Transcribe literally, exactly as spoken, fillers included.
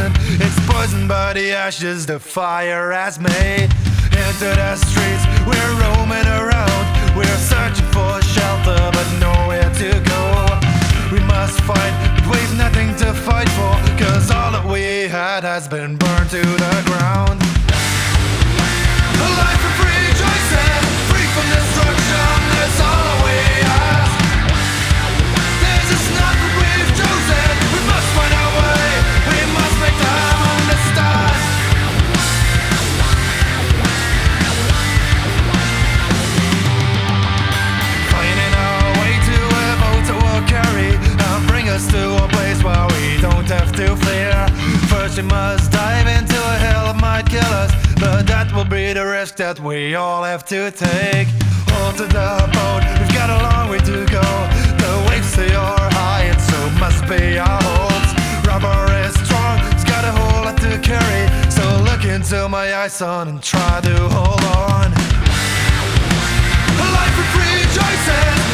poison. It's poison by the ashes the fire has made. Into the streets, we're roaming around. We're searching for shelter, but nowhere to go. We must fight, but we've nothing to fight for, 'cause all that we had has been burned to the ground. A life of free choices, free from destruction, that's all that we ask. This is not what we've chosen. We must find our way, we must make them understand. Finding our way to a boat that will carry and bring us to a place where we don't have to fear. First we must dive into a hell that might kill us, but that will be the risk that we all have to take. Hold to the boat, we've got a long way to go. The waves they are high and so must be our hopes. Rubber is strong, it's got a whole lot to carry. So look into my eyes, son, and try to hold on. A life of free choices,